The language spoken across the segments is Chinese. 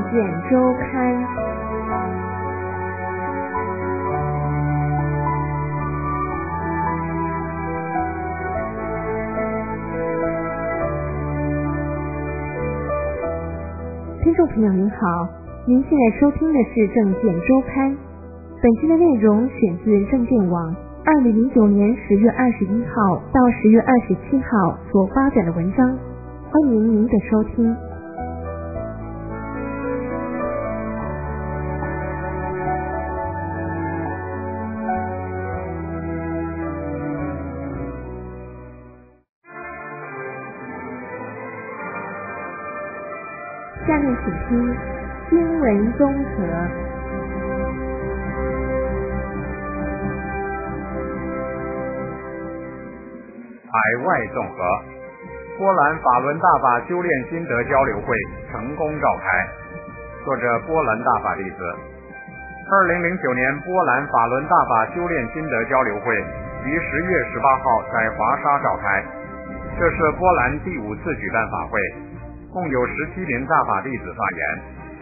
件周刊。听众朋友您好，您现在收听的是政见周刊。本期的内容选自政见网2009年10月21号到10月27号所发表的文章，欢迎您的收听。下面请听新闻综合。 海外综合，波兰法轮大法修炼心得交流会成功召开。作者波兰大法弟子。2009年波兰法轮大法修炼心得交流会于10月18号在华沙召开，这是波兰第5次举办法会，共有17名大法弟子发言。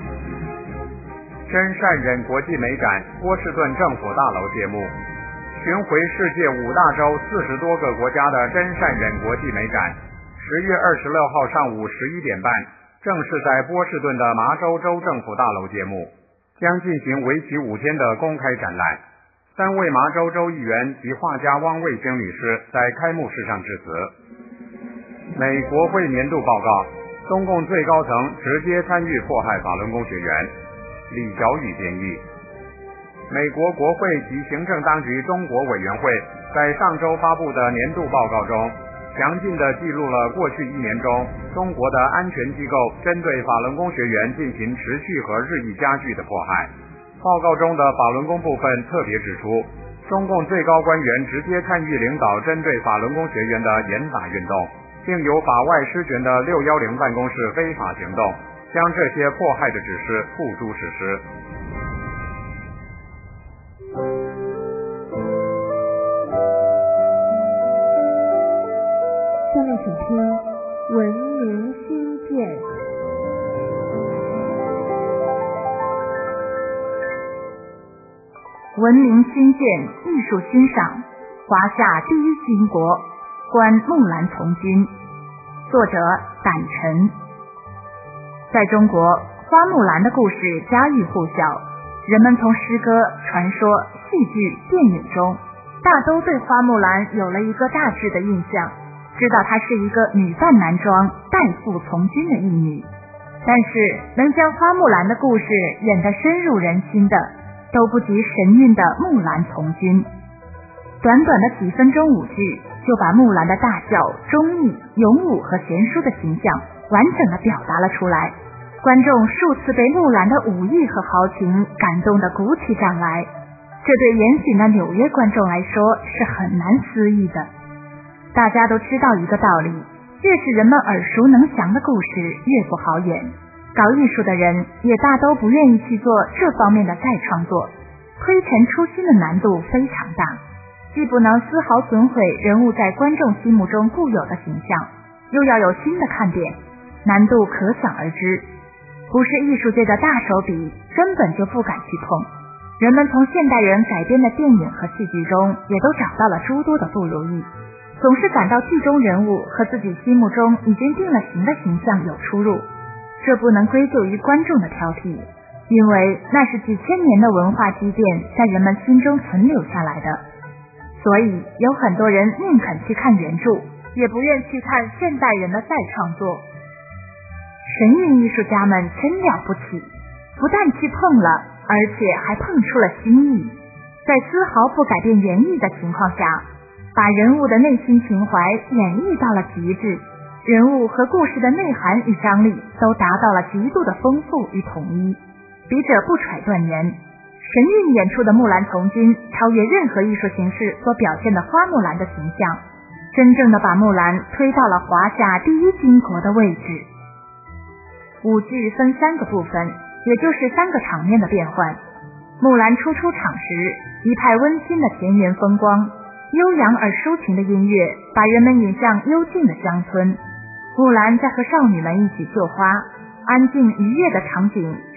真善忍国际美展波士顿政府大楼揭幕，巡回世界5大洲40多个国家的真善忍国际美展10月26号上午11点半正式在波士顿的麻州州政府大楼揭幕，将进行为期5天的公开展览。3位麻州州议员及画家汪卫星女士在开幕式上致辞。美国会年度报告，中共最高层直接参与迫害法轮功学员，李小雨编译。美国国会及行政当局中国委员会在上周发布的年度报告中，详尽地记录了过去1年中中国的安全机构针对法轮功学员进行持续和日益加剧的迫害。报告中的法轮功部分特别指出，中共最高官员直接参与领导针对法轮功学员的严打运动，并由法外施权的610办公室非法行动，将这些迫害的指示付诸实施。 下面请听文明新建。 文明新建艺术欣赏，华夏第一军国，观木兰从军。作者胆晨。在中国，花木兰的故事家喻户晓，人们从诗歌、传说、戏剧、电影中，大都对花木兰有了一个大致的印象，知道她是一个女扮男装、代父从军的义女。但是能将花木兰的故事演得深入人心的，都不及神韵的木兰从军。短短的几分钟舞剧，就把木兰的大孝、忠义、勇武和贤淑的形象完整地表达了出来。观众数次被木兰的武艺和豪情感动得鼓起掌来，这对严谨的纽约观众来说是很难思议的。大家都知道一个道理，越是人们耳熟能详的故事越不好演，搞艺术的人也大都不愿意去做这方面的再创作，推陈出新的难度非常大，既不能丝毫损毁人物在观众心目中固有的形象，又要有新的看点，难度可想而知。不是艺术界的大手笔，根本就不敢去碰。人们从现代人改编的电影和戏剧中也都找到了诸多的不如意，总是感到剧中人物和自己心目中已经定了型的形象有出入。这不能归咎于观众的挑剔，因为那是几千年的文化积淀在人们心中存留下来的。所以有很多人宁肯去看原著，也不愿去看现代人的再创作。神韵艺术家们真了不起，不但去碰了，而且还碰出了新意，在丝毫不改变原意的情况下，把人物的内心情怀演绎到了极致，人物和故事的内涵与张力都达到了极度的丰富与统一。笔者不揣断言，神韵演出的木兰从军超越任何艺术形式所表现的花木兰的形象，真正的把木兰推到了华夏第一军国的位置。舞剧分3个部分，也就是3个场面的变换。木兰初出场时，一派温馨的田园风光，悠扬而抒情的音乐把人们引向幽静的乡村。木兰在和少女们一起绣花，安静愉悦的场景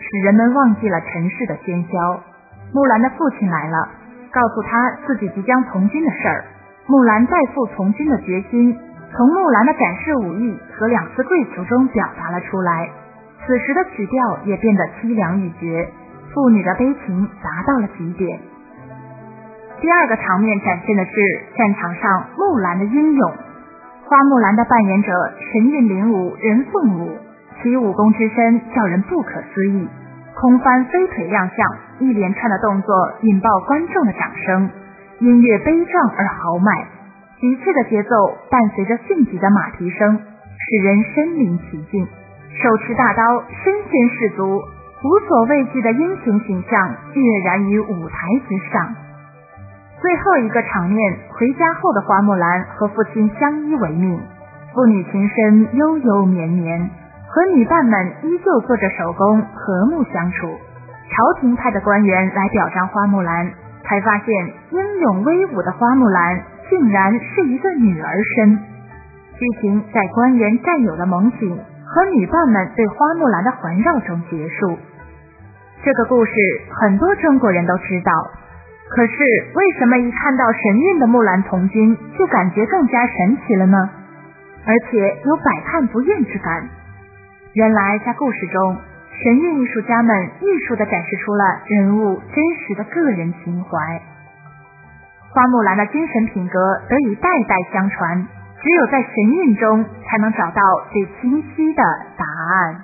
使人们忘记了尘世的喧嚣。木兰的父亲来了，告诉他自己即将从军的事儿。木兰再赴从军的决心从木兰的展示武艺和两次跪求中表达了出来。此时的曲调也变得凄凉欲绝，妇女的悲情达到了极点。第二个场面展现的是战场上木兰的英勇。花木兰的扮演者神韵领舞任凤舞，其武功之深叫人不可思议，空翻飞腿亮相，一连串的动作引爆观众的掌声，音乐悲壮而豪迈，急切的节奏伴随着迅疾的马蹄声，使人身临其境。手持大刀，身先士卒，无所畏惧的英雄形象跃然于舞台之上。最后一个场面，回家后的花木兰和父亲相依为命，父女情深悠悠绵绵，和女伴们依旧做着手工，和睦相处。朝廷派的官员来表彰花木兰，才发现英勇威武的花木兰竟然是一个女儿身。剧情在官员占有的猛醒和女伴们对花木兰的环绕中结束。这个故事很多中国人都知道，可是为什么一看到神韵的木兰从军就感觉更加神奇了呢？而且有百看不厌之感。原来在故事中，神韵艺术家们艺术地展示出了人物真实的个人情怀。花木兰的精神品格得以代代相传，只有在神韵中才能找到最清晰的答案。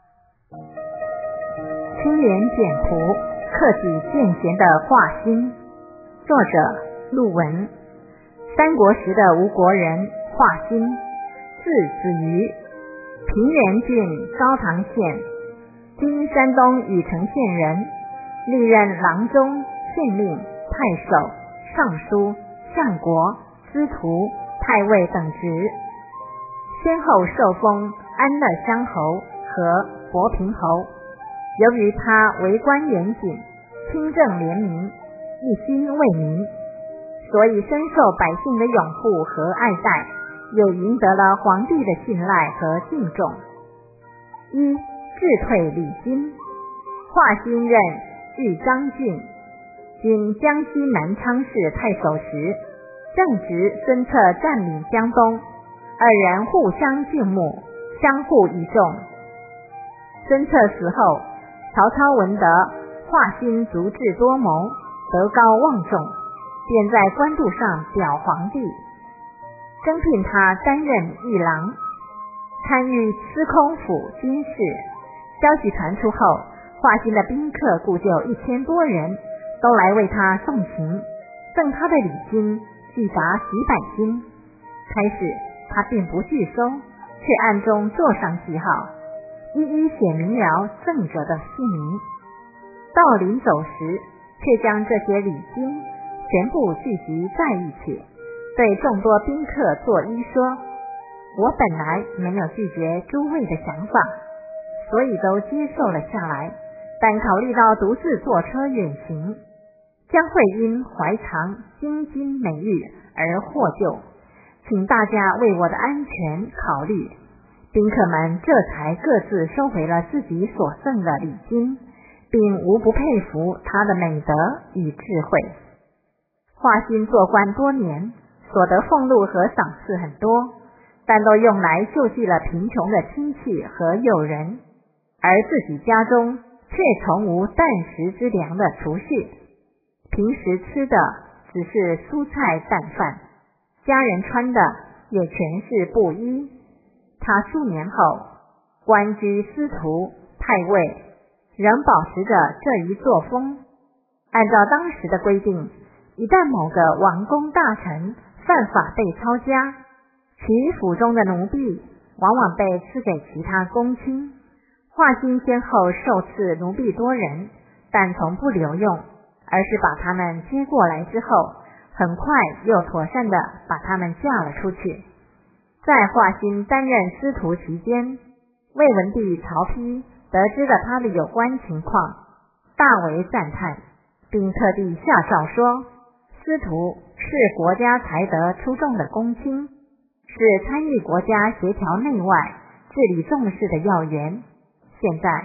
青莲简谱，克己见贤的画心。作者陆文。三国时的吴国人华歆，字子瑜，平原郡高唐县（今山东禹城县）人，历任郎中、县令、太守、尚书、相国、司徒、太尉等职，先后受封安乐乡侯和博平侯。由于他为官严谨，清正廉明，一心为民，所以深受百姓的拥护和爱戴，又赢得了皇帝的信赖和敬重。一、智退李金。华歆任豫章郡（今江西南昌市）太守时，正值孙策占领江东，二人互相敬慕，相互倚重。孙策死后，曹操闻得华歆足智多谋，德高望重，便在官渡上表皇帝，征聘他担任议郎，参与司空府军事。消息传出后，华歆的宾客故就1000多人，都来为他送行，赠他的礼金计达几百斤。开始他并不拒收，却暗中做上记号，一一写明了赠者的姓名。到临走时，却将这些礼金全部聚集在一起，对众多宾客作揖说：我本来没有拒绝诸位的想法，所以都接受了下来，但考虑到独自坐车远行，将会因怀藏金金美玉而获救，请大家为我的安全考虑。宾客们这才各自收回了自己所赠的礼金，并无不佩服他的美德与智慧。华歆做官多年，所得俸禄和赏赐很多，但都用来救济了贫穷的亲戚和友人，而自己家中却从无啖食之粮的储蓄，平时吃的只是蔬菜淡饭，家人穿的也全是布衣。他数年后官居司徒、太尉，仍保持着这一作风。按照当时的规定，一旦某个王公大臣犯法被抄家，其府中的奴婢往往被赐给其他公卿。华歆先后受赐奴婢多人，但从不留用，而是把他们接过来之后，很快又妥善地把他们嫁了出去。在华歆担任司徒期间，魏文帝曹丕得知了他的有关情况，大为赞叹，并特地下诏说，司徒是国家才德出众的公卿，是参与国家协调内外、治理重事的要员。现在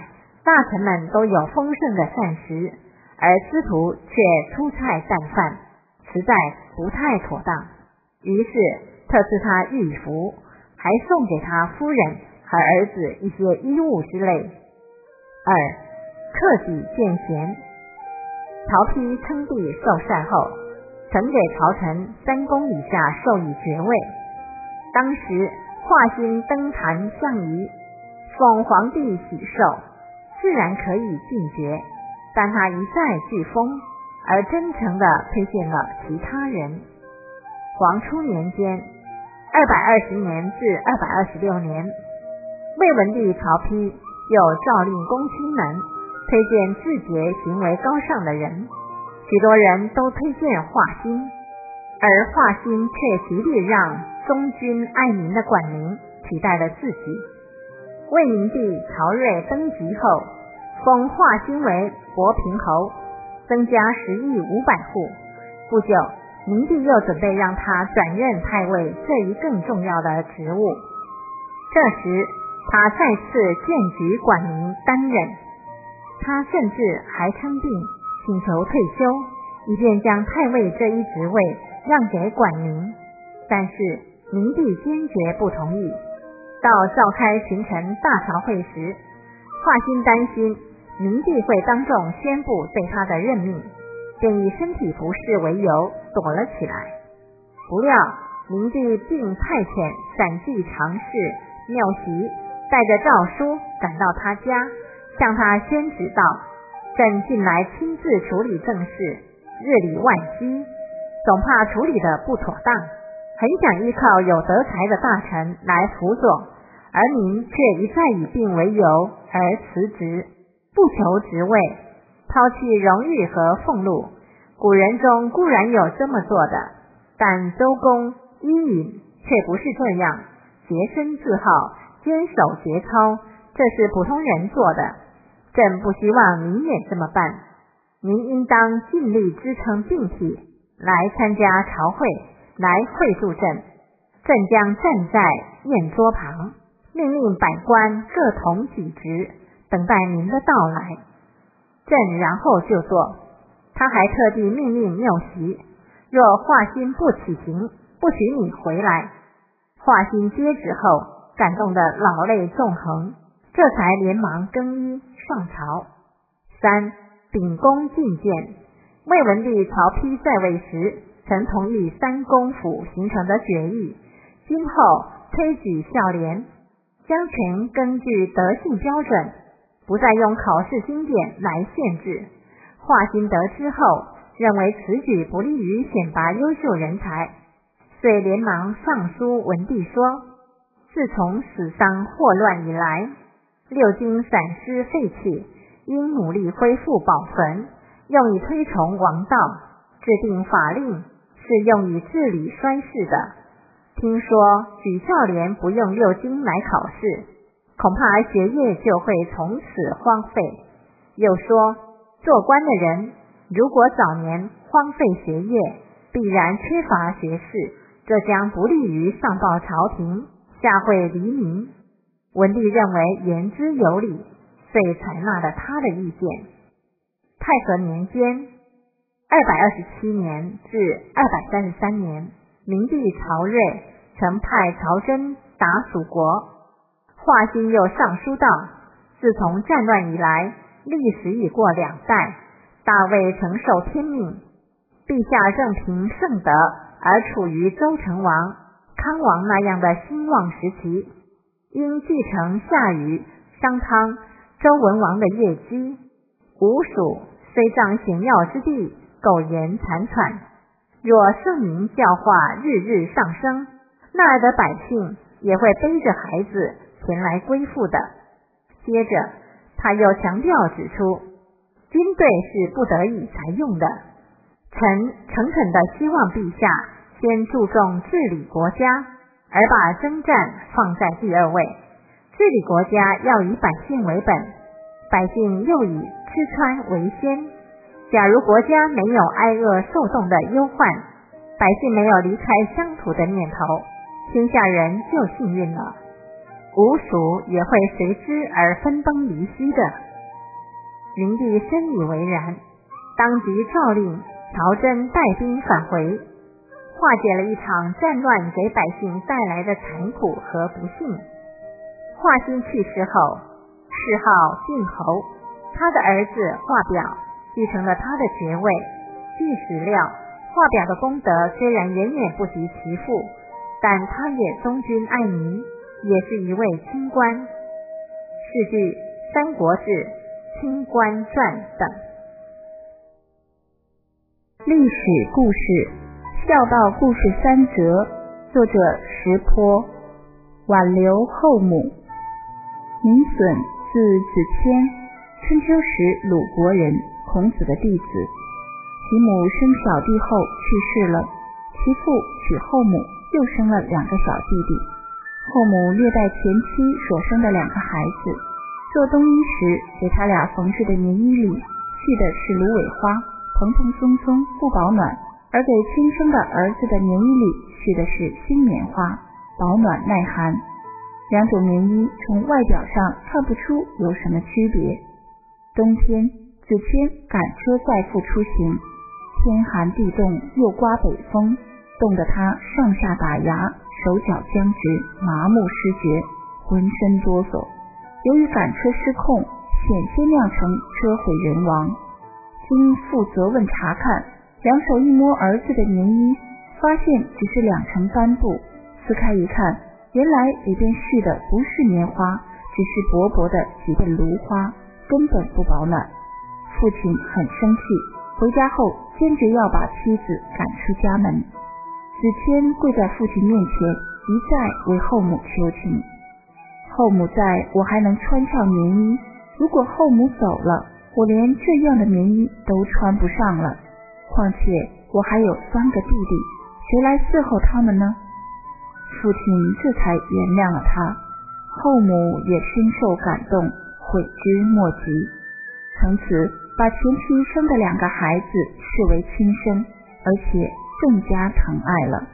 大臣们都有丰盛的膳食，而司徒却粗菜淡饭，实在不太妥当。于是特赐他玉服，还送给他夫人和儿子一些衣物之类。二、克己见贤。曹丕称帝受禅后，曾给朝臣3公以下授以爵位。当时华歆登坛相仪，奉皇帝喜寿，自然可以进爵，但他一再拒封，而真诚地推荐了其他人。黄初年间，220年至226年，魏文帝曹丕又诏令公卿们推荐自觉行为高尚的人，许多人都推荐华歆，而华歆却极力让忠君爱民的管宁取代了自己。魏明帝曹睿登基后，封华歆为博平侯，增加10亿500户。不久，明帝又准备让他转任太尉这一更重要的职务。这时他再次荐举管宁担任，他甚至还称病请求退休，以便将太尉这一职位让给管宁。但是明帝坚决不同意。到召开群臣大朝会时，华歆担心明帝会当众宣布对他的任命，便以身体不适为由躲了起来。不料明帝并派遣散骑常侍缪袭带着诏书赶到他家，向他宣旨道：朕近来亲自处理政事，日理万机，总怕处理得不妥当，很想依靠有德才的大臣来辅佐，而您却一再以病为由而辞职，不求职位，抛弃荣誉和俸禄。古人中固然有这么做的，但周公、伊尹却不是这样，洁身自好，坚守节操，这是普通人做的。朕不希望您也这么办，您应当尽力支撑病体，来参加朝会，来会助朕。朕将站在宴桌旁，命令百官各同己职，等待您的到来。朕然后就做。他还特地命令缪袭，若华歆不起行，不许你回来。华歆接旨后，感动得老泪纵横，这才连忙更衣上朝。3. 秉公进谏。魏文帝曹丕在位时，曾同意3公府形成的决议，今后推举孝廉，将权根据德性标准，不再用考试经典来限制。华歆得知后，认为此举不利于选拔优秀人才，遂连忙上书文帝说：自从死丧祸乱以来，6经散失废弃，应努力恢复保存，用以推崇王道，制定法令，是用以治理衰世的。听说举孝廉不用6经来考试，恐怕学业就会从此荒废。又说做官的人如果早年荒废学业，必然缺乏学识，这将不利于上报朝廷，下惠黎民。文帝认为言之有理，遂采纳了他的意见。太和年间227年至233年，明帝曹睿曾派曹真打蜀国。华歆又上书道：自从战乱以来，历史已过2代，大魏承受天命，陛下任凭圣德而处于周成王、康王那样的兴旺时期，应继承夏禹、商汤、周文王的业绩。吴蜀虽仗险要之地，苟延残喘，若圣明教化日日上升，那儿的百姓也会背着孩子前来归附的。接着他又强调指出，军队是不得已才用的，臣诚恳地希望陛下先注重治理国家，而把征战放在第2位。治理国家要以百姓为本，百姓又以吃穿为先。假如国家没有挨饿受冻的忧患，百姓没有离开乡土的念头，天下人就幸运了，吴蜀也会随之而分崩离析的。 灵帝深以为然，当即诏令曹真带兵返回，化解了一场战乱给百姓带来的残酷和不幸。华歆去世后，谥号晋侯，他的儿子华表继承了他的爵位。据史料，华表的功德虽然远远不及其父，但他也忠君爱民，也是一位清官。是据《三国志》《清官传》等。 历史故事，孝道故事3则，作者石坡。挽留后母。闵损字子骞，春秋时鲁国人，孔子的弟子。其母生小弟后去世了，其父娶后母，又生了2个小弟弟。后母虐待前妻所生的2个孩子，做冬衣时给他俩缝制的棉衣里系的是芦苇花，蓬蓬松松不保暖，而给亲生的儿子的棉衣里系的是新棉花，保暖耐寒。2种棉衣从外表上看不出有什么区别。冬天，子骞赶车载父出行，天寒地冻，又刮北风，冻得他上下打牙，手脚僵直，麻木失觉，浑身哆嗦。由于赶车失控，险些酿成车毁人亡。经父责问查看，两手一摸儿子的棉衣，发现只是2层帆布，撕开一看，原来里边絮的不是棉花，只是薄薄的几片芦花，根本不保暖。父亲很生气，回家后坚决要把妻子赶出家门。子骞跪在父亲面前，一再为后母求情。后母在，我还能穿上棉衣，如果后母走了，我连这样的棉衣都穿不上了。况且我还有3个弟弟，谁来伺候他们呢？父亲这才原谅了他，后母也深受感动，悔之莫及。从此把前妻生的2个孩子视为亲生，而且更加疼爱了。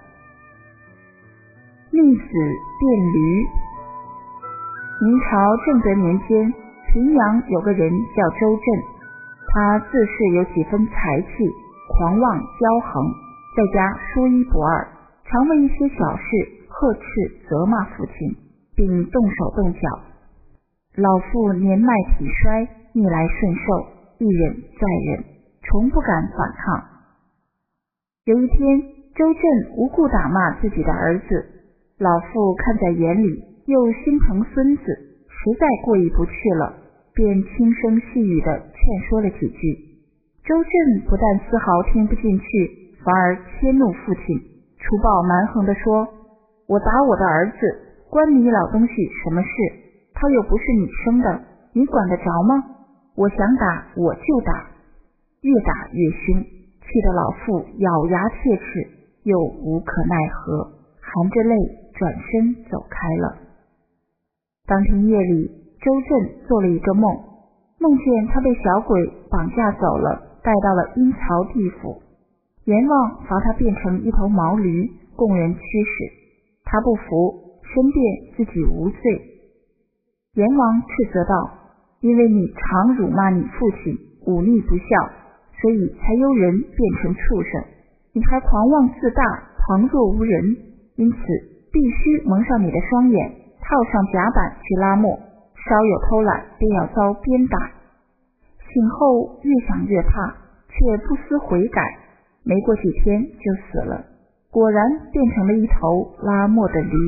溺死变驴。明朝正德年间，平阳有个人叫周震，他自恃有几分才气，狂妄骄横，在家说一不二，常为一些小事呵斥责骂父亲，并动手动脚。老父年迈体衰，逆来顺受，一忍再忍，从不敢反抗。有一天，周震无故打骂自己的儿子，老父看在眼里，又心疼孙子，实在过意不去了，便轻声细语地劝说了几句。周震不但丝毫听不进去，反而迁怒父亲，粗暴蛮横地说：我打我的儿子，关你老东西什么事？他又不是你生的，你管得着吗？我想打我就打。越打越凶，气得老父咬牙切齿，又无可奈何，含着泪转身走开了。当天夜里，周震做了一个梦，梦见他被小鬼绑架走了，带到了阴曹地府。阎王罚他变成一头毛驴，供人驱使。他不服，申辩自己无罪。阎王斥责道：因为你常辱骂你父亲，忤逆不孝，所以才由人变成畜生。你还狂妄自大，旁若无人，因此必须蒙上你的双眼，套上甲板去拉磨，稍有偷懒便要遭鞭打。醒后越想越怕，却不思悔改，没过几天就死了，果然变成了一头拉磨的驴。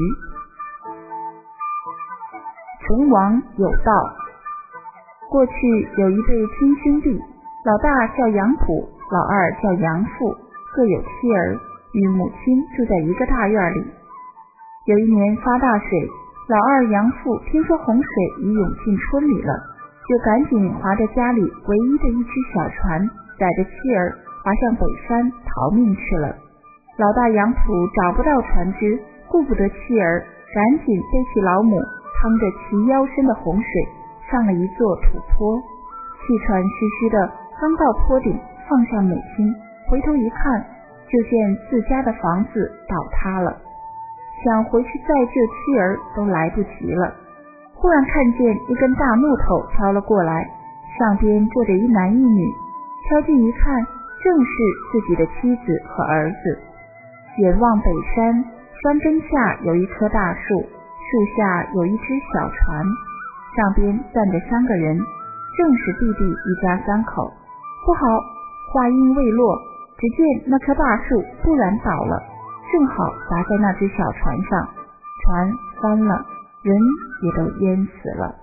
唇亡有道。过去有一对亲兄弟，老大叫杨普，老二叫杨富，各有妻儿，与母亲住在一个大院里。有一年发大水，老二杨富听说洪水已涌进村里了，就赶紧划着家里唯一的一只小船，载着妻儿划向北山逃命去了。老大杨普找不到船只，顾不得妻儿，赶紧背起老母，趟着齐腰深的洪水，上了一座土坡，气喘吁吁的刚到坡顶，放下母亲，回头一看，就见自家的房子倒塌了，想回去再救妻儿都来不及了。忽然看见一根大木头飘了过来， 上边坐着一男一女，瞧近一看，正是自己的妻子和儿子。远望北山，山根下有一棵大树，树下有一只小船，上边站着3个人，正是弟弟一家3口。不好，话音未落，只见那棵大树突然倒了，正好砸在那只小船上，船翻了，人也都淹死了。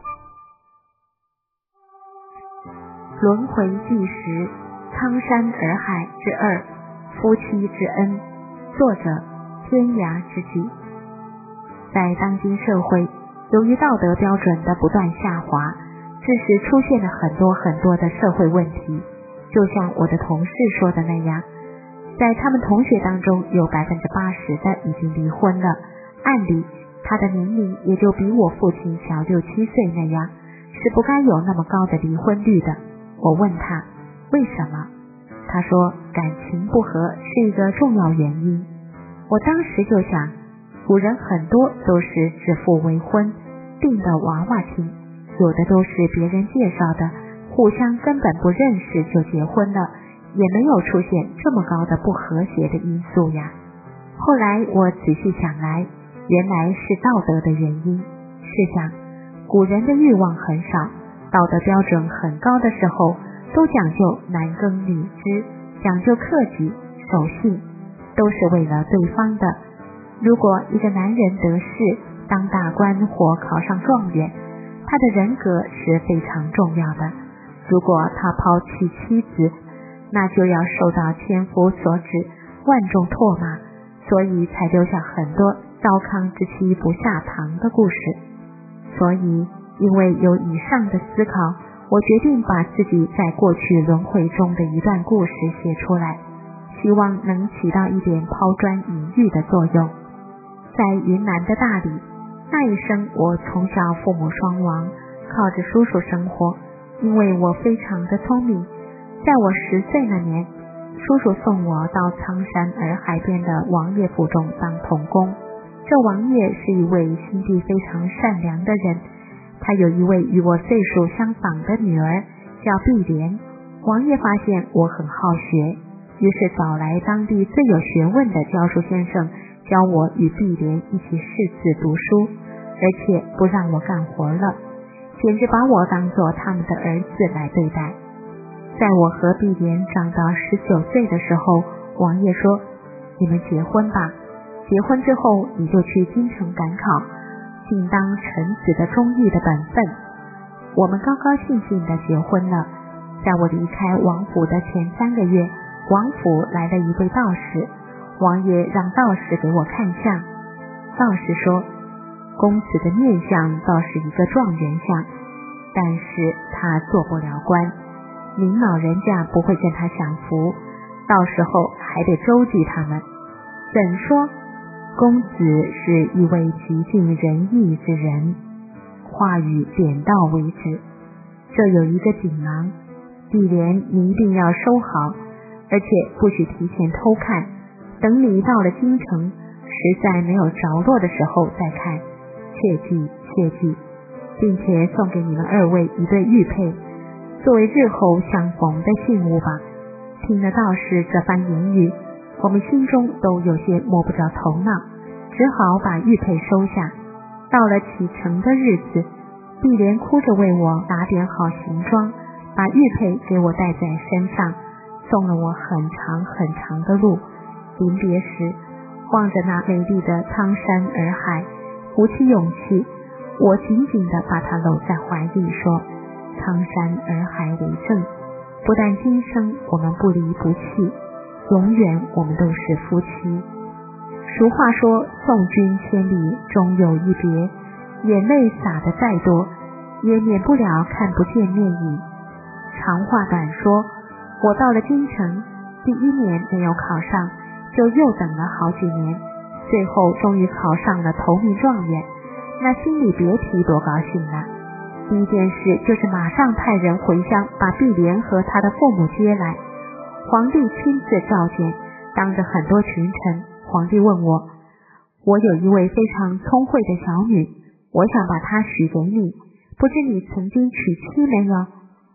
轮回纪实，苍山洱海之2，夫妻之恩。作者：天涯之际。在当今社会，由于道德标准的不断下滑，致使出现了很多的社会问题。就像我的同事说的那样，在他们同学当中有80%的已经离婚了，按理他的年龄也就比我父亲小6、7岁那样，是不该有那么高的离婚率的。我问他为什么，他说感情不和是一个重要原因。我当时就想，古人很多都是指腹为婚，定的娃娃亲，有的都是别人介绍的，互相根本不认识就结婚了，也没有出现这么高的不和谐的因素呀。后来我仔细想来，原来是道德的原因。试想，古人的欲望很少，道德标准很高的时候，都讲究男耕女织，讲究克己守信，都是为了对方的。如果一个男人得势，当大官或考上状元，他的人格是非常重要的。如果他抛弃妻子，那就要受到千夫所指，万众唾骂，所以才留下很多糟糠之妻不下堂的故事。所以因为有以上的思考，我决定把自己在过去轮回中的一段故事写出来，希望能起到一点抛砖引玉的作用。在云南的大理，那一生我从小父母双亡，靠着叔叔生活。因为我非常的聪明，在我10岁那年，叔叔送我到苍山洱海边的王爷府中当童工。这王爷是一位心地非常善良的人，他有一位与我岁数相仿的女儿，叫碧莲。王爷发现我很好学，于是找来当地最有学问的教书先生，教我与碧莲一起识字读书，而且不让我干活了，简直把我当作他们的儿子来对待。在我和碧莲长到19岁的时候，王爷说，你们结婚吧，结婚之后你就去京城赶考，尽当臣子的忠义的本分。我们高高兴兴地结婚了。在我离开王府的前3个月，王府来了一位道士，王爷让道士给我看相。道士说，公子的面相倒是一个状元相，但是他做不了官，您老人家不会跟他享福，到时候还得周济他们。怎说？公子是一位极尽仁义之人。话语点到为止。这有一个锦囊，碧莲你一定要收好，而且不许提前偷看，等你到了京城，实在没有着落的时候再看，切记切记，并且送给你们2位一对玉佩，作为日后相逢的信物吧。听了道士这番言语，我们心中都有些摸不着头脑，只好把玉佩收下。到了启程的日子，碧莲哭着为我打点好行装，把玉佩给我带在身上，送了我很长很长的路。临别时，望着那美丽的苍山洱海，鼓起勇气，我紧紧地把它搂在怀里，说，苍山洱海为证，不但今生我们不离不弃，永远我们都是夫妻。俗话说，送君千里终有一别，眼泪洒得再多，也免不了看不见面影。长话短说，我到了京城，第1年没有考上，就又等了好几年，最后终于考上了头名状元，那心里别提多高兴了。第一件事就是马上派人回乡，把碧莲和他的父母接来。皇帝亲自召见，当着很多群臣，皇帝问我，我有一位非常聪慧的小女，我想把她许给你，不知你曾经娶妻没有？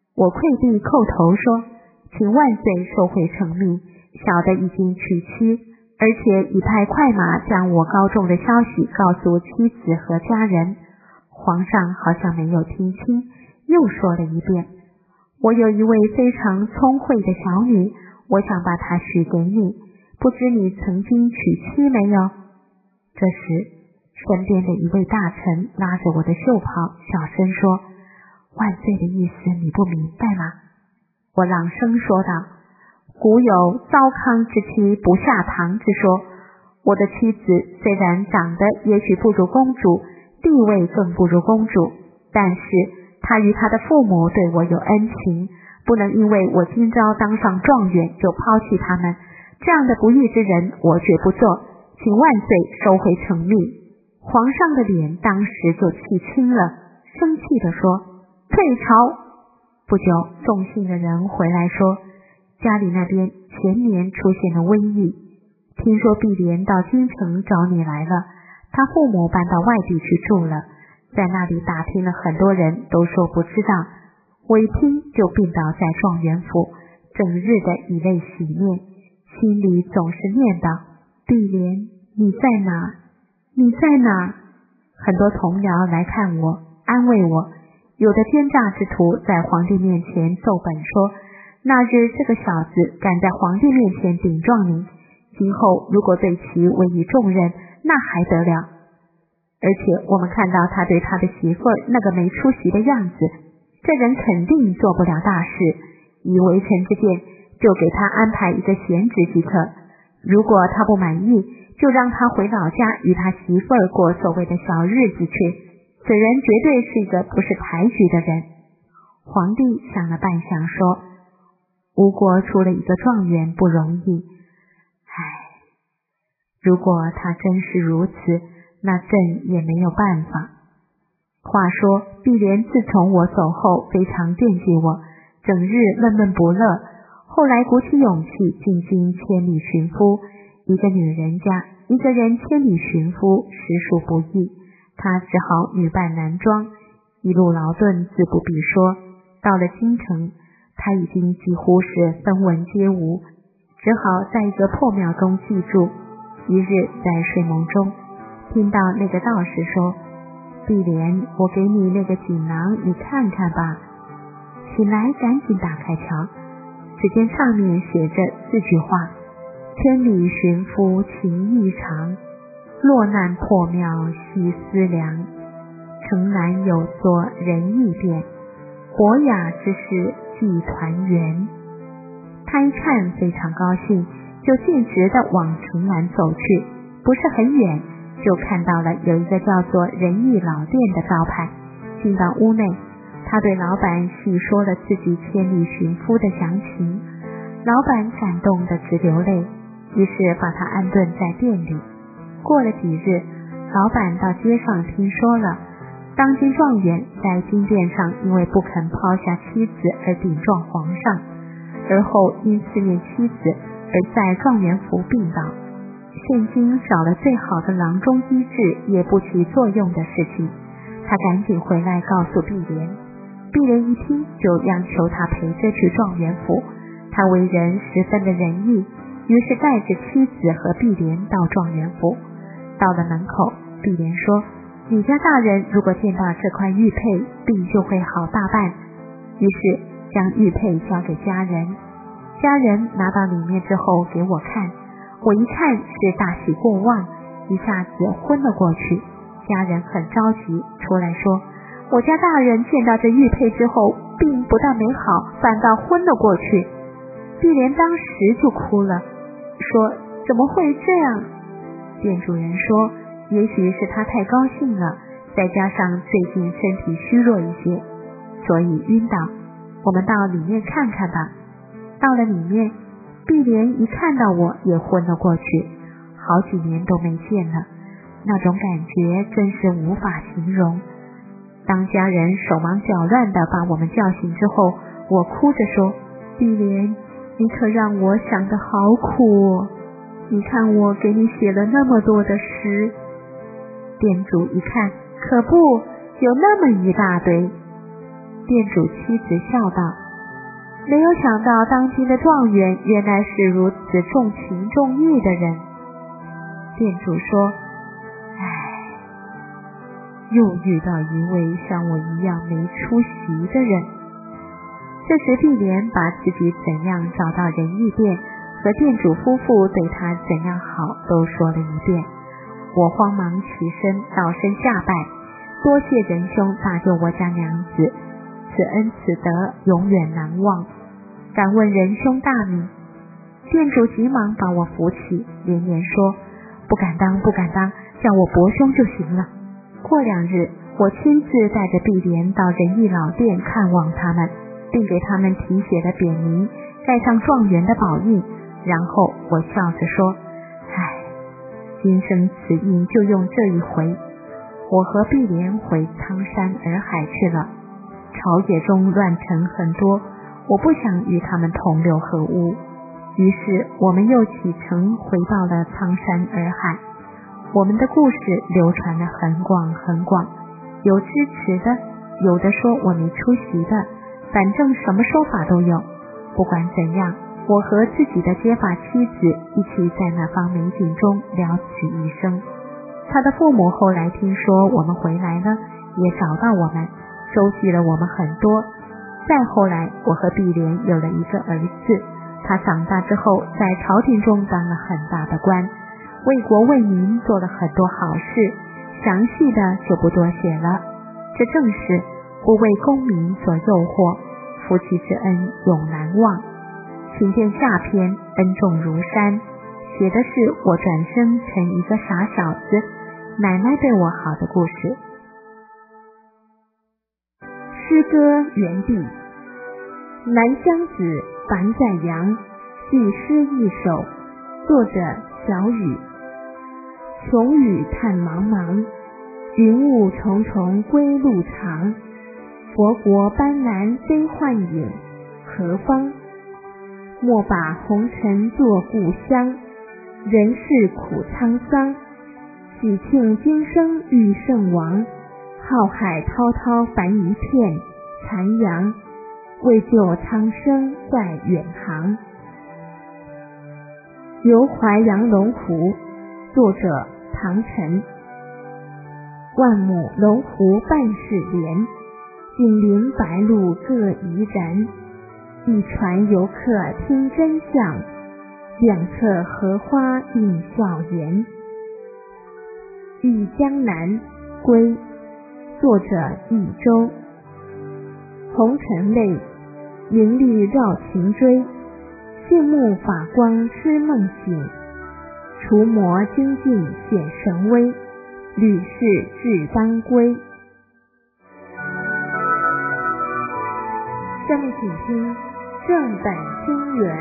我跪地叩头说，请万岁收回成命，小的已经娶妻，而且已派快马将我高中的消息告诉妻子和家人。皇上好像没有听清，又说了一遍，我有一位非常聪慧的小女，我想把她许给你，不知你曾经娶妻没有？这时身边的一位大臣拉着我的袖袍，小声说，万岁的意思你不明白吗？我朗声说道，古有糟糠之妻不下堂之说，我的妻子虽然长得也许不如公主，地位更不如公主，但是她与她的父母对我有恩情，不能因为我今朝当上状元就抛弃他们，这样的不义之人我绝不做，请万岁收回成命。皇上的脸当时就气青了，生气地说，退朝。不久送信的人回来说，家里那边前年出现了瘟疫，听说碧莲到京城找你来了，他父母搬到外地去住了，在那里打听了很多人都说不知道，我一听就病倒在状元府，整日的以泪洗面，心里总是念叨，碧莲你在哪？你在哪？很多同僚来看我，安慰我，有的奸诈之徒在皇帝面前奏本说，那日这个小子敢在皇帝面前顶撞您，今后如果对其委以重任，那还得了？而且我们看到他对他的媳妇那个没出息的样子，这人肯定做不了大事，以微臣之见，就给他安排一个闲职即可，如果他不满意，就让他回老家与他媳妇儿过所谓的小日子去，此人绝对是一个不识抬举的人。皇帝想了半晌说，吴国出了一个状元不容易，如果他真是如此，那朕也没有办法。话说碧莲自从我走后非常惦记我，整日闷闷不乐，后来鼓起勇气进京千里寻夫，一个女人家一个人千里寻夫实属不易，她只好女扮男装，一路劳顿自不必说，到了京城，她已经几乎是分文皆无，只好在一个破庙中寄住。一日在睡梦中，听到那个道士说，碧莲，我给你那个锦囊，你看看吧。醒来赶紧打开瞧，只见上面写着4句话，千里寻夫情意长，落难破庙须思量，城南有座人意变，博雅之事寄团圆。他一看非常高兴，就径直地往城南走去，不是很远，就看到了有一个叫做仁义老店的招牌。进到屋内，他对老板细说了自己千里寻夫的详情，老板感动得直流泪，于是把他安顿在店里。过了几日，老板到街上听说了，当今状元在金殿上因为不肯抛下妻子而顶撞皇上，而后因思念妻子而在状元府病倒，现今找了最好的郎中医治也不起作用的事情，他赶紧回来告诉碧莲。碧莲一听就央求他陪着去状元府，他为人十分的仁义，于是带着妻子和碧莲到状元府。到了门口，碧莲说，你家大人如果见到这块玉佩，病就会好大半。于是将玉佩交给家人，家人拿到里面之后给我看，我一看是大喜过望，一下子昏了过去。家人很着急，出来说，我家大人见到这玉佩之后，病不但没好，反倒昏了过去。碧莲当时就哭了，说，怎么会这样？店主人说，也许是他太高兴了，再加上最近身体虚弱一些，所以晕倒，我们到里面看看吧。到了里面，碧莲一看到我也昏了过去，好几年都没见了，那种感觉真是无法形容。当家人手忙脚乱地把我们叫醒之后，我哭着说，碧莲，你可让我想得好苦哦，你看我给你写了那么多的诗。店主一看，可不，有那么一大堆。店主妻子笑道， 没有想到当今的状元原来是如此重情重义的人。店主说，又遇到一位像我一样没出息的人。这时碧莲把自己怎样找到仁义店和店主夫妇对他怎样好都说了一遍。我慌忙起身倒身下拜，多谢仁兄搭救我家娘子，此恩此德永远难忘，敢问仁兄大名？店主急忙把我扶起，连连说，不敢当不敢当，叫我伯兄就行了。过2日，我亲自带着碧莲到仁义老店看望他们，并给他们题写了匾名，盖上状元的宝印，然后我笑着说，今生此印就用这一回。我和碧莲回苍山洱海去了。朝野中乱臣很多，我不想与他们同流合污，于是我们又启程回到了苍山洱海。我们的故事流传得很广很广，有支持的，有的说我没出息的，反正什么说法都有。不管怎样，我和自己的结发妻子一起在那方美景中了此一生。他的父母后来听说我们回来了，也找到我们，收集了我们很多。再后来，我和碧莲有了一个儿子，他长大之后在朝廷中当了很大的官，为国为民做了很多好事，详细的就不多写了。这正是不为功名所诱惑，夫妻之恩永难忘。请见下篇恩重如山，写的是我转生成一个傻小子，奶奶对我好的故事。诗歌原地，南乡子樊在阳，记诗一首，作者小雨。穷雨叹茫茫，云雾重重归路长。佛国斑斓悲幻影，何方？莫把红尘作故乡，人世苦沧桑。喜庆今生遇圣王，浩海滔滔繁一片，残阳为救苍生在远航。游淮阳龙湖，作者唐晨。万亩龙湖半是莲，锦鳞白鹭各怡然。一船游客听真相，两侧荷花映笑颜。忆江南归，作者益州。红尘泪，名利绕情追。杏目法光痴梦醒，除魔精进显神威。吕氏志当归。下面请听正本清源。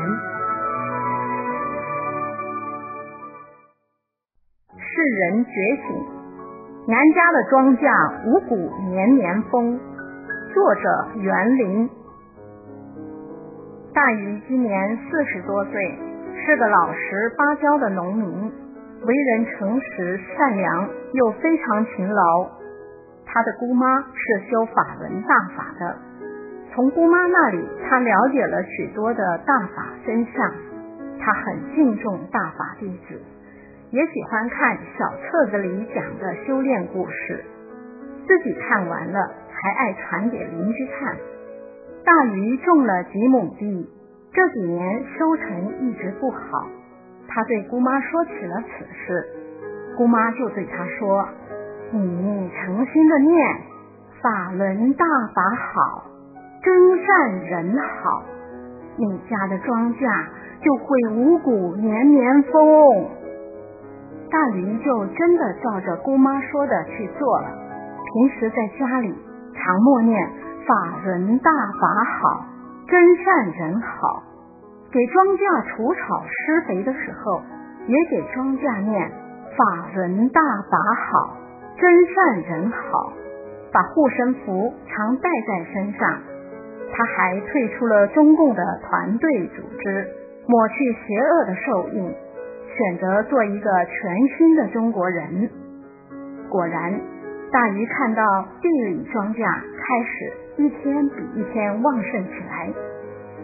世人觉醒，南家的庄稼五谷年年丰。作者袁林。大禹今年40多岁，是个老实巴交的农民，为人诚实善良，又非常勤劳。他的姑妈是修法轮大法的，从姑妈那里他了解了许多的大法真相。他很敬重大法弟子，也喜欢看小册子里讲的修炼故事，自己看完了还爱传给邻居看。大禹种了几亩地，这几年收成一直不好。他对姑妈说起了此事，姑妈就对他说，你诚心的念法轮大法好，真善人好，你家的庄稼就会五谷年年丰。大禹就真的照着姑妈说的去做了，平时在家里常默念法轮大法好，真善人好。给庄稼除草施肥的时候，也给庄稼念法轮大法好，真善人好，把护身符常带在身上。他还退出了中共的团队组织，抹去邪恶的手印，选择做一个全新的中国人。果然，大禹看到地里庄稼开始一天比一天旺盛起来，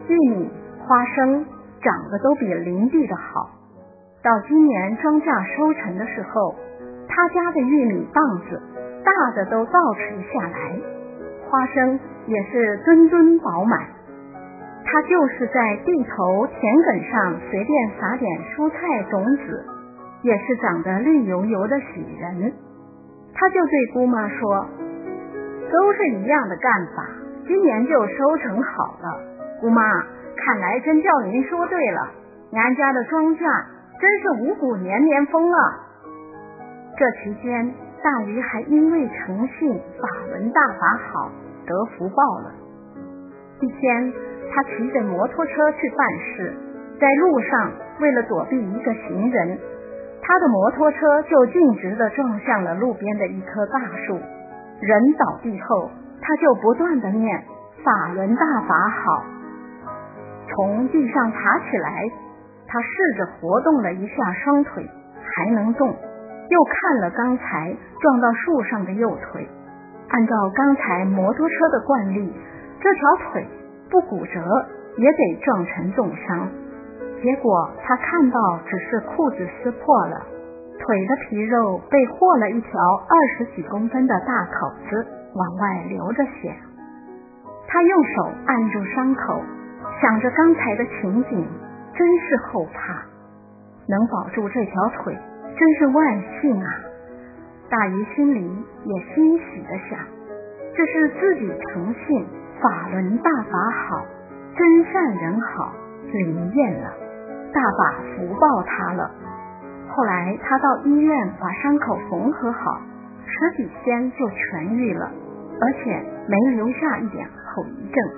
玉米、花生长得都比邻居的好。到今年庄稼收成的时候，他家的玉米棒子大的都倒垂下来，花生也是吨吨饱满。他就是在地头田埂上随便撒点蔬菜种子，也是长得绿油油的喜人。他就对姑妈说，都是一样的干法，今年就收成好了。姑妈，看来真叫您说对了，俺家的庄稼真是五谷年年丰啊。这期间，大鱼还因为诚信法轮大法好得福报了。一天，他骑着摩托车去办事，在路上为了躲避一个行人，他的摩托车就径直地撞向了路边的一棵大树。人倒地后，他就不断地念法轮大法好。从地上爬起来，他试着活动了一下双腿，还能动，又看了刚才撞到树上的右腿，按照刚才摩托车的惯例，这条腿不骨折也得撞成重伤。结果他看到只是裤子撕破了，腿的皮肉被豁了一条20几公分的大口子，往外流着血。他用手按住伤口，想着刚才的情景，真是后怕。能保住这条腿真是万幸啊。大鱼心里也欣喜地想，这是自己诚信法轮大法好，真善人好灵验了，大把福报他了。后来他到医院把伤口缝合好，10几天就痊愈了，而且没留下一点后遗症。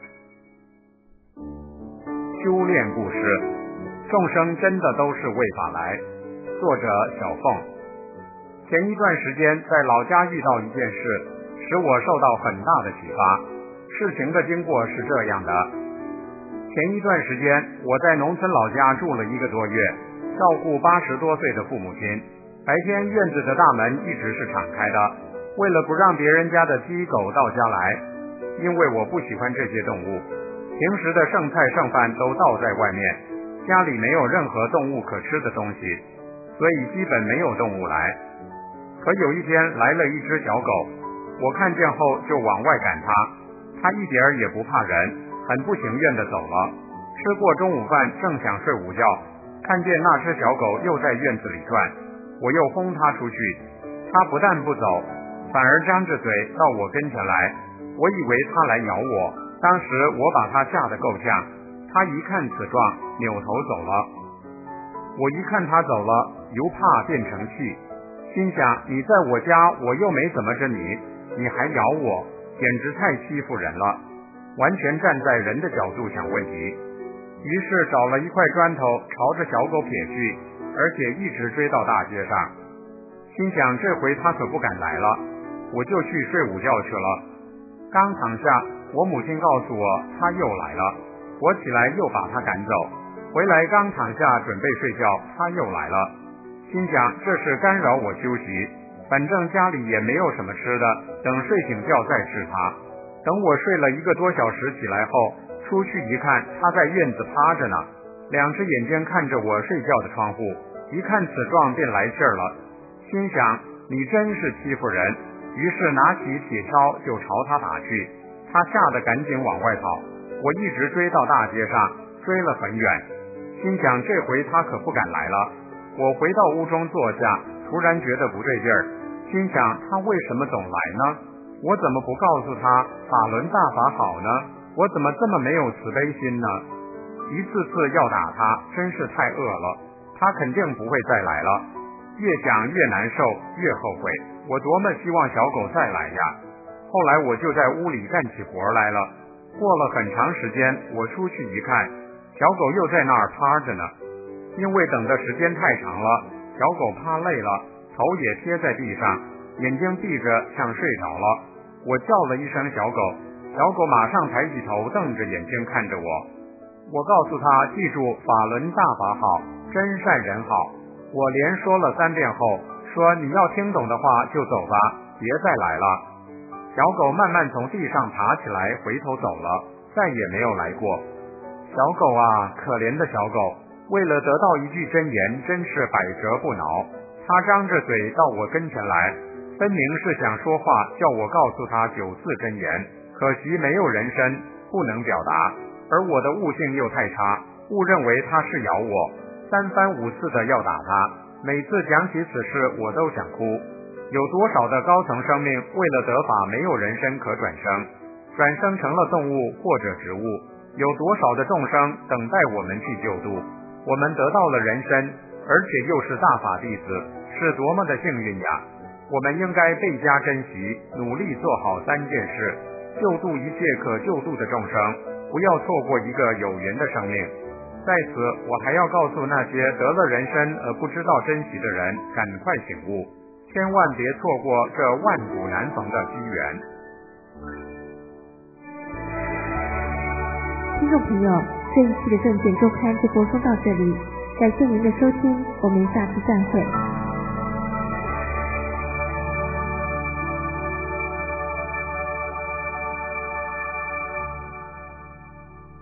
修炼故事，众生真的都是为法来。作者小凤。前一段时间在老家遇到一件事，使我受到很大的启发。事情的经过是这样的，前一段时间我在农村老家住了1个多月，照顾80多岁的父母亲。白天院子的大门一直是敞开的，为了不让别人家的鸡狗到家来，因为我不喜欢这些动物，平时的剩菜剩饭都倒在外面，家里没有任何动物可吃的东西，所以基本没有动物来。可有一天来了一只小狗，我看见后就往外赶它一点儿也不怕人，很不情愿地走了。吃过中午饭正想睡午觉，看见那只小狗又在院子里转，我又轰它出去，它不但不走，反而张着嘴到我跟前来，我以为它来咬我，当时我把它吓得够呛，它一看此状，扭头走了。我一看它走了，由怕变成气，心想你在我家我又没怎么着你还咬我，简直太欺负人了，完全站在人的角度想问题。于是找了一块砖头朝着小狗撇去，而且一直追到大街上。心想这回它可不敢来了，我就去睡午觉去了。刚躺下，我母亲告诉我它又来了，我起来又把它赶走。回来刚躺下准备睡觉，它又来了，心想这是干扰我休息，反正家里也没有什么吃的，等睡醒觉再治它。等我睡了1个多小时起来后，出去一看，它在院子趴着呢，2只眼睛看着我睡觉的窗户，一看此状便来劲儿了，心想你真是欺负人，于是拿起铁锹就朝它打去。它吓得赶紧往外跑，我一直追到大街上，追了很远，心想这回它可不敢来了。我回到屋中坐下，突然觉得不对劲儿，心想它为什么总来呢？我怎么不告诉它法轮大法好呢？我怎么这么没有慈悲心呢？一次次要打它，真是太恶了，它肯定不会再来了。越想越难受，越后悔，我多么希望小狗再来呀！后来我就在屋里干起活来了。过了很长时间，我出去一看，小狗又在那儿趴着呢。因为等的时间太长了，小狗趴累了，头也贴在地上，眼睛闭着像睡着了。我叫了一声小狗，小狗马上抬起头瞪着眼睛看着我。我告诉他记住法轮大法好，真善人好。我连说了3遍后，说你要听懂的话就走吧，别再来了。小狗慢慢从地上爬起来，回头走了，再也没有来过。 小狗啊，可怜的小狗，为了得到一句真言，真是百折不挠。他张着嘴到我跟前来，分明是想说话，叫我告诉他9次真言，可惜没有人参，不能表达，而我的悟性又太差，误认为他是咬我，3番5次的要打他。每次讲起此事，我都想哭。有多少的高层生命为了得法没有人参可转生，转生成了动物或者植物？有多少的众生等待我们去救度？我们得到了人参，而且又是大法弟子，是多么的幸运呀！我们应该倍加珍惜，努力做好3件事，救度一切可救度的众生，不要错过一个有缘的生命。在此，我还要告诉那些得了人参而不知道珍惜的人，赶快醒悟，千万别错过这万古难逢的机缘。 听众朋友，这一期的证件周刊就播送到这里，感谢您的收听，我们下次再会。